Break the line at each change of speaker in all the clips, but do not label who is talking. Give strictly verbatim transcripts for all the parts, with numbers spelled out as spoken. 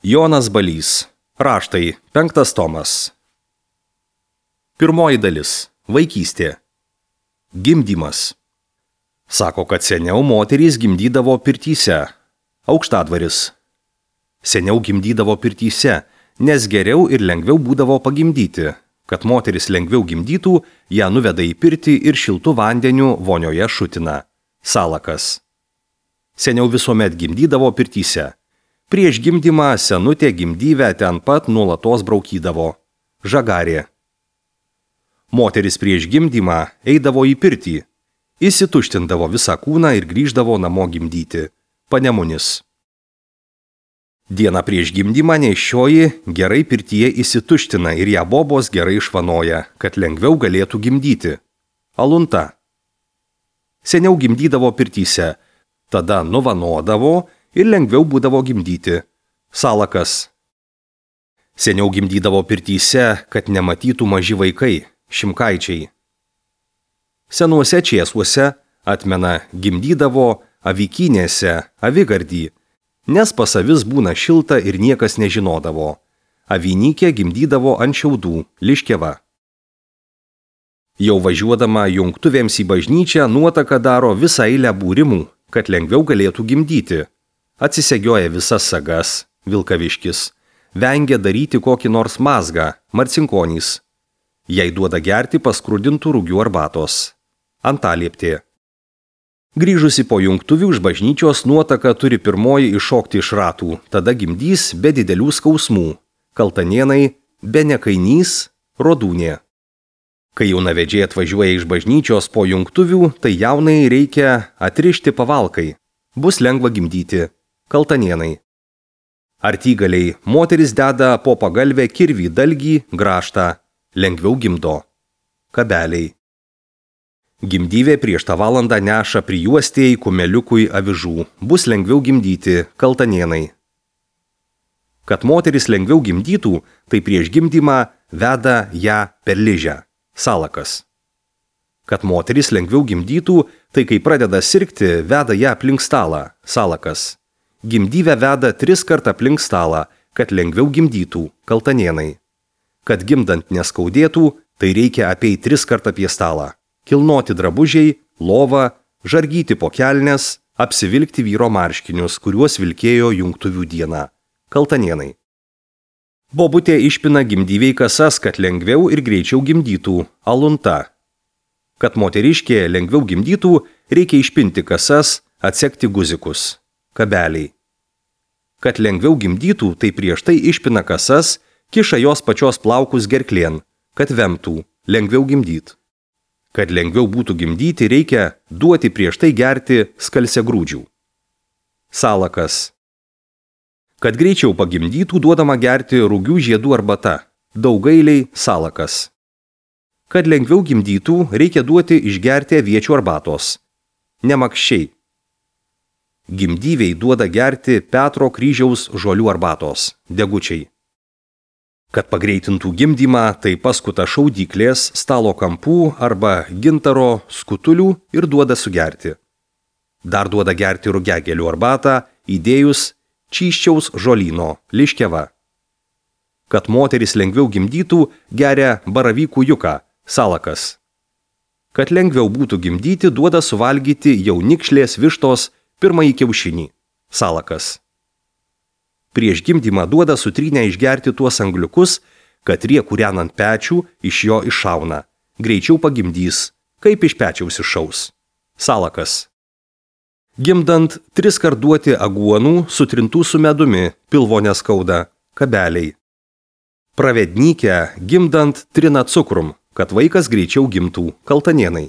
Jonas Balys. Raštai. Penktas tomas. Pirmoji dalis. Vaikystė. Gimdymas. Sako, kad seniau moterys gimdydavo pirtyse. Aukštadvaris. Seniau gimdydavo pirtyse, nes geriau ir lengviau būdavo pagimdyti. Kad moteris lengviau gimdytų, ją nuveda į pirtį ir šiltų vandenių vonioje šutina. Salakas. Seniau visuomet gimdydavo pirtyse. Prieš gimdymą senutė gimdyvę ten pat nuolatos braukydavo. Žagarė. Moteris prieš gimdymą eidavo į pirtį, įsituštindavo visą kūną ir grįždavo namo gimdyti. Panemunis. Dieną prieš gimdymą nėščioji gerai pirtyje įsituština ir ją bobos gerai išvanoja, kad lengviau galėtų gimdyti. Alunta. Seniau gimdydavo pirtyse, tada nuvanodavo ir lengviau būdavo gimdyti. Salakas. Seniau gimdydavo pirtyse, kad nematytų maži vaikai, šimkaičiai. Senuose čėsuose, atmena, gimdydavo avykynėse, avigardį, nes pas avis būna šilta ir niekas nežinodavo. Avinykė gimdydavo ant šiaudų, liškeva. Jau važiuodama jungtuvėms į bažnyčią nuotaka daro visą eilę būrimų, kad lengviau galėtų gimdyti. Atsisegioja visas sagas, vilkaviškis, vengia daryti kokį nors mazgą, marcinkonys. Jai duoda gerti paskrudintų rugių arbatos. Antalieptė. Grįžusi po jungtuvių iš bažnyčios nuotaka turi pirmoji iššokti iš ratų, tada gimdys be didelių skausmų. Kaltanėnai, be nekainys, rodūnė. Kai jaunavedžiai atvažiuoja iš bažnyčios po jungtuvių, tai jaunai reikia atrišti pavalkai. Bus lengva gimdyti. Kaltanėnai. Artygaliai, moteris deda po pagalvę kirvį, dalgį, grąžtą. Lengviau gimdo. Kabeliai. Gimdyvė prieš tą valandą neša prijuostėjai kumeliukui avižų. Bus lengviau gimdyti. Kaltanėnai. Kad moteris lengviau gimdytų, tai prieš gimdymą veda ją per ližę. Salakas. Kad moteris lengviau gimdytų, tai kai pradeda sirgti, veda ją aplink stalą. Salakas. Gimdyvę veda tris kart aplink stalą, kad lengviau gimdytų. Kaltanėnai. Kad gimdant neskaudėtų, tai reikia apeiti tris kart apie stalą. Kilnoti drabužiai, lovą, žargyti po kelnes, apsivilkti vyro marškinius, kuriuos vilkėjo jungtuvių dieną. Kaltanėnai. Bobutė išpina gimdyviai kasas, kad lengviau ir greičiau gimdytų. Alunta. Kad moteriškė lengviau gimdytų, reikia išpinti kasas, atsekti guzikus. Kabeliai. Kad lengviau gimdytų, tai prieš tai išpina kasas, kiša jos pačios plaukus gerklėn, kad vemtų, lengviau gimdyt. Kad lengviau būtų gimdyti, reikia duoti prieš tai gerti skalsiagrūdžių. Salakas. Kad greičiau pagimdytų, duodama gerti rugių žiedų arbata. Daugailiai, salakas. Kad lengviau gimdytų, reikia duoti išgerti aviečių arbatos. Nemakščiai. Gimdyviai duoda gerti Petro kryžiaus žolių arbatos. Degučiai. Kad pagreitintų gimdymą, tai paskuta šaudyklės, stalo kampų arba gintaro skutulių ir duoda sugerti. Dar duoda gerti rugiagėlių arbatą, įdėjus čyščiaus žolyno, liškeva. Kad moteris lengviau gimdytų, geria baravykų juką, salakas. Kad lengviau būtų gimdyti, duoda suvalgyti jaunikšlės vištos pirmąjį kiaušinį, salakas. Prieš gimdymą duoda sutrynę išgerti tuos angliukus, kad rie kūrenant pečių iš jo iššauna. Greičiau pagimdys, kaip iš pečiaus iššaus. Salakas. Gimdant tris kart duoti aguonų, sutrintų su medumi, pilvo neskauda. Kabeliai. Pravednykę gimdant trina cukrum, kad vaikas greičiau gimtų. Kaltanėnai.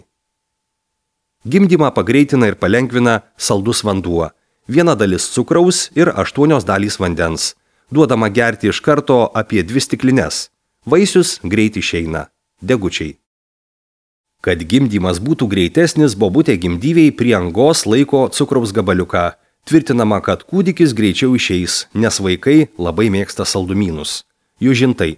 Gimdymą pagreitina ir palengvina saldus vanduo. Viena dalis cukraus ir aštuonios dalys vandens. Duodama gerti iš karto apie dvi stiklines. Vaisius greit išeina. Degučiai. Kad gimdymas būtų greitesnis, bobutė gimdyviai prie angos laiko cukraus gabaliuką. Tvirtinama, kad kūdikis greičiau išeis, nes vaikai labai mėgsta saldumynus. Jų žintai.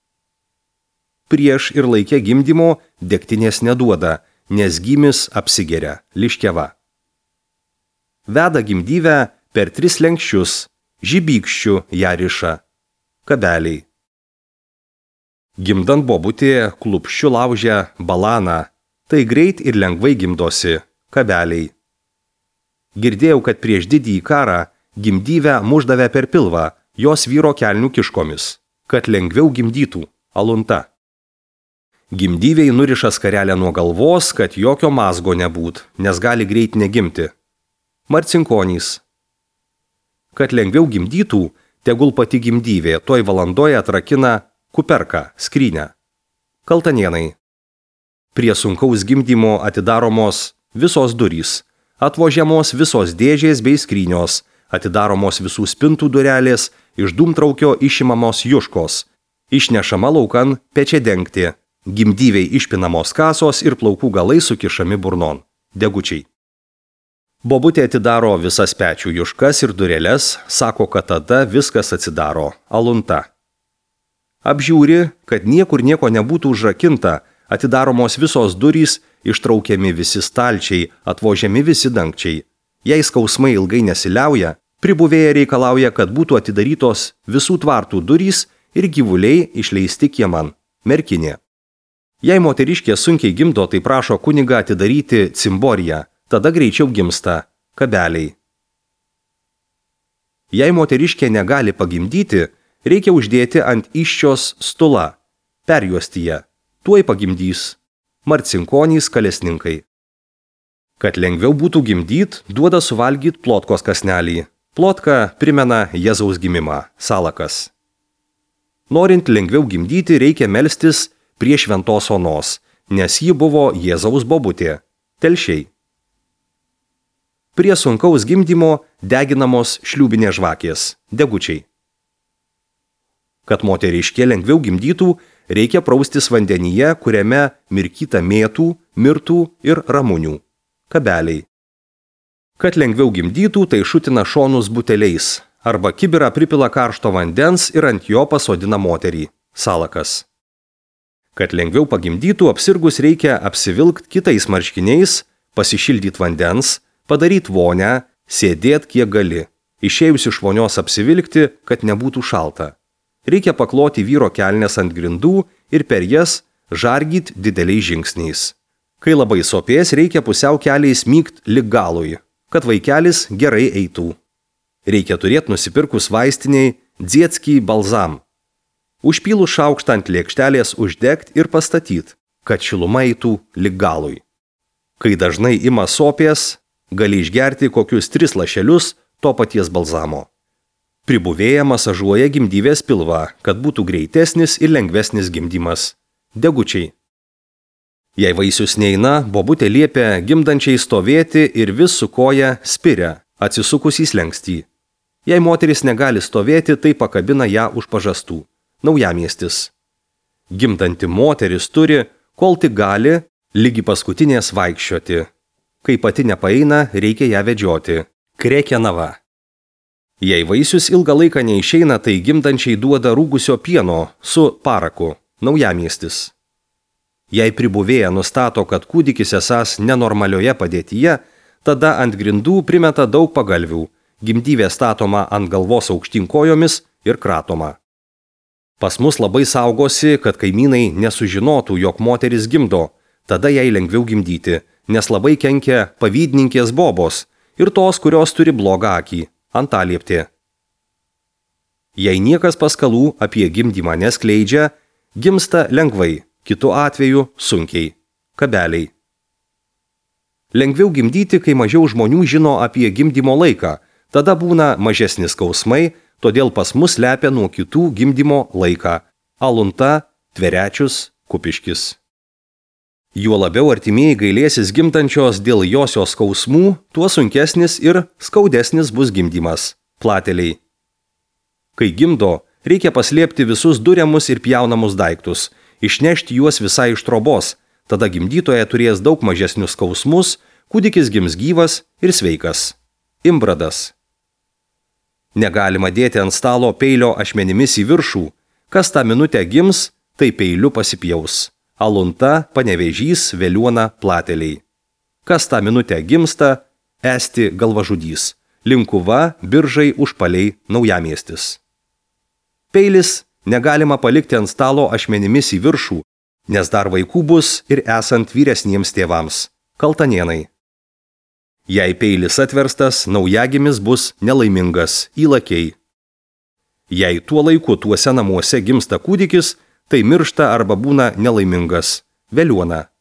Prieš ir laikę gimdymo degtinės neduoda, nes gimis apsigeria, liškeva. Veda gimdyvę per tris lenkščius žibykščių ją riša, kabeliai. Gimdant bobutė klupščiu laužia balaną, tai greit ir lengvai gimdosi, kabeliai. Girdėjau, kad prieš didįjį karą gimdyvę muždavę per pilvą jos vyro kelnių kiškomis, kad lengviau gimdytų, alunta. Gimdyviai nuriša skarelę nuo galvos, kad jokio mazgo nebūt, nes gali greit negimti. Marcinkonys. Kad lengviau gimdytų, tegul pati gimdyvė toj valandoje atrakina kuperką, skrynę. Kaltanienai. Prie sunkaus gimdymo atidaromos visos durys, atvožiamos visos dėžės bei skrynios, atidaromos visų spintų durelės, iš dūmtraukio išimamos juškos, išnešama laukan pečiadengtė, gimdyviai išpinamos kasos ir plaukų galai sukišami burnon, degučiai. Bobutė atidaro visas pečių juškas ir dureles, sako, kad tada viskas atsidaro, alunta. Apžiūri, kad niekur nieko nebūtų užrakinta, atidaromos visos durys, ištraukiami visi stalčiai, atvožiami visi dangčiai. Jei skausmai ilgai nesiliauja, pribuvėja reikalauja, kad būtų atidarytos visų tvartų durys ir gyvuliai išleisti kieman, merkinė. Jei moteriškė sunkiai gimdo, tai prašo kunigą atidaryti cimboriją, tada greičiau gimsta, kabeliai. Jei moteriškė negali pagimdyti, reikia uždėti ant iščios stulą, perjuosti ją, tuoj pagimdys, marcinkonys kalesninkai. Kad lengviau būtų gimdyt, duoda suvalgyt plotkos kasnelį. Plotka primena Jėzaus gimimą, salakas. Norint lengviau gimdyti, reikia melstis prie šventos onos, nes ji buvo Jėzaus bobutė, telšiai. Prie sunkaus gimdymo deginamos šliūbinės žvakės, degučiai. Kad moteriškė lengviau gimdytų, reikia praustis vandenyje, kuriame mirkyta mėtų, mirtų ir ramunių, kabeliai. Kad lengviau gimdytų, tai šutina šonus buteliais, arba kibirą pripila karšto vandens ir ant jo pasodina moterį, salakas. Kad lengviau pagimdytų, apsirgus reikia apsivilkt kitais marškiniais, pasišildyt vandens, padaryt vonę, sėdėt kiek gali, išėjus iš vonios apsivilkti, kad nebūtų šalta. Reikia pakloti vyro kelnes ant grindų ir per jas žargyt dideliais žingsniais. Kai labai sopės, reikia pusiau keliais mykt lig galui, kad vaikelis gerai eitų. Reikia turėti nusipirkus vaistiniai dziecki balzam. Užpylus šaukštą ant lėkštelės uždegt ir pastatyt, kad šiluma eitų lig galui. Kai dažnai ima sopės, gali išgerti kokius tris lašelius to paties balzamo. Pribuvėja masažuoja gimdyvės pilvą, kad būtų greitesnis ir lengvesnis gimdymas. Degučiai. Jei vaisius neina, bobutė liepia gimdančiai stovėti ir vis su koja spiria, atsisukus į slenkstį. Jei moteris negali stovėti, tai pakabina ją už pažastų. Naujamiestis. Gimdanti moteris turi, kol tik gali, lygi paskutinės vaikščioti. Kai pati nepaeina, reikia ją vedžioti. Krekenava. Jei vaisius ilgą laiką neišeina, tai gimdančiai duoda rūgusio pieno su paraku, naujamiestis. Jei pribuvėja nustato, kad kūdikis esąs nenormalioje padėtyje, tada ant grindų primeta daug pagalvių, gimdyvė statoma ant galvos aukštyn kojomis ir kratoma. Pas mus labai saugosi, kad kaimynai nesužinotų, jog moteris gimdo, tada jai lengviau gimdyti, nes labai kenkia pavydininkės bobos ir tos, kurios turi blogą akį, antalieptė. Jei niekas paskalų apie gimdymą neskleidžia, gimsta lengvai, kitu atveju sunkiai, kabeliai. Lengviau gimdyti, kai mažiau žmonių žino apie gimdymo laiką, tada būna mažesni skausmai, todėl pas mus slepia nuo kitų gimdymo laiką – alunta, tverečius, kupiškis. Juo labiau artimieji gailėsis gimdančios dėl josios skausmų, tuo sunkesnis ir skaudesnis bus gimdymas – plateliai. Kai gimdo, reikia paslėpti visus duriamus ir pjaunamus daiktus, išnešti juos visai iš trobos, tada gimdytoja turės daug mažesnius skausmus, kūdikis gims gyvas ir sveikas. Imbradas. Negalima dėti ant stalo peilio ašmenimis į viršų. Kas tą minutę gims, tai peiliu pasipjaus. Alunta, Panevėžys, Veliuona, plateliai. Kas tą minutę gimsta, esti galvažudys. Linkuva, Biržai, Užpaliai, Naujamiestis. Peilis negalima palikti ant stalo ašmenimis į viršų, nes dar vaikų bus ir esant vyresniems tėvams. Kaltanėnai. Jei peilis atverstas, naujagimis bus nelaimingas, įlakiai. Jei tuo laiku tuose namuose gimsta kūdikis, tai miršta arba būna nelaimingas, veliuona.